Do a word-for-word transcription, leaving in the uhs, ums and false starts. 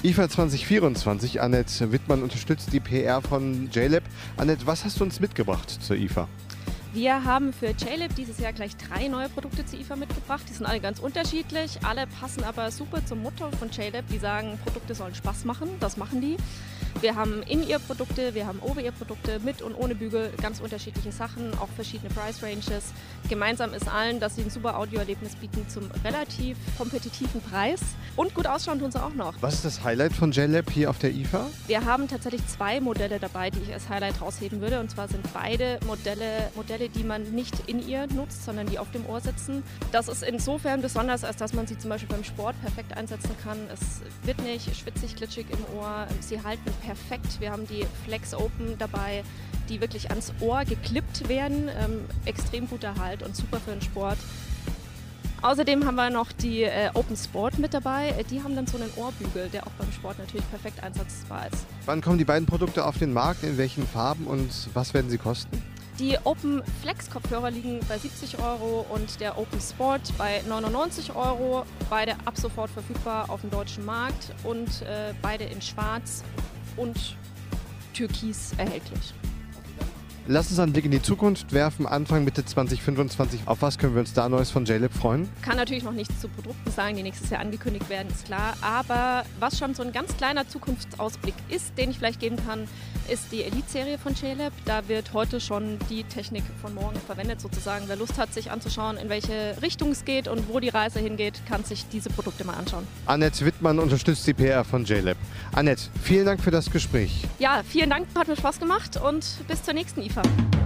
I F A zwanzig vierundzwanzig, Annette Wittmann unterstützt die P R von J-Lab. Annette, was hast du uns mitgebracht zur I F A? Wir haben für J-Lab dieses Jahr gleich drei neue Produkte zur I F A mitgebracht. Die sind alle ganz unterschiedlich, alle passen aber super zum Motto von J-Lab. Die sagen, Produkte sollen Spaß machen, das machen die. Wir haben In-Ear-Produkte, wir haben Over-Ear-Produkte mit und ohne Bügel, ganz unterschiedliche Sachen, auch verschiedene Price-Ranges. Gemeinsam ist allen, dass sie ein super Audioerlebnis bieten zum relativ kompetitiven Preis. Und gut ausschauen tun sie auch noch. Was ist das Highlight von J-Lab hier auf der I F A? Wir haben tatsächlich zwei Modelle dabei, die ich als Highlight rausheben würde. Und zwar sind beide Modelle, Modelle, die man nicht in ihr nutzt, sondern die auf dem Ohr sitzen. Das ist insofern besonders, als dass man sie zum Beispiel beim Sport perfekt einsetzen kann. Es wird nicht schwitzig, glitschig im Ohr. Sie halten perfekt. Wir haben die Flex Open dabei, die wirklich ans Ohr geklippt werden. Ähm, extrem guter Halt und super für den Sport. Außerdem haben wir noch die äh, Open Sport mit dabei. Die haben dann so einen Ohrbügel, der auch beim Sport natürlich perfekt einsetzbar ist. Wann kommen die beiden Produkte auf den Markt? In welchen Farben und was werden sie kosten? Die Open Flex Kopfhörer liegen bei siebzig Euro und der Open Sport bei neunundneunzig Euro. Beide ab sofort verfügbar auf dem deutschen Markt und äh, beide in Schwarz und Türkis erhältlich. Lass uns einen Blick in die Zukunft werfen. Anfang Mitte zwanzig fünfundzwanzig. Auf was können wir uns da Neues von J-Lab freuen? Kann natürlich noch nichts zu Produkten sagen, die nächstes Jahr angekündigt werden, ist klar. Aber was schon so ein ganz kleiner Zukunftsausblick ist, den ich vielleicht geben kann, ist die Elite-Serie von J-Lab. Da wird heute schon die Technik von morgen verwendet sozusagen. Wer Lust hat, sich anzuschauen, in welche Richtung es geht und wo die Reise hingeht, kann sich diese Produkte mal anschauen. Annette Wittmann unterstützt die P R von J-Lab. Annette, vielen Dank für das Gespräch. Ja, vielen Dank, hat mir Spaß gemacht und bis zur nächsten I F A.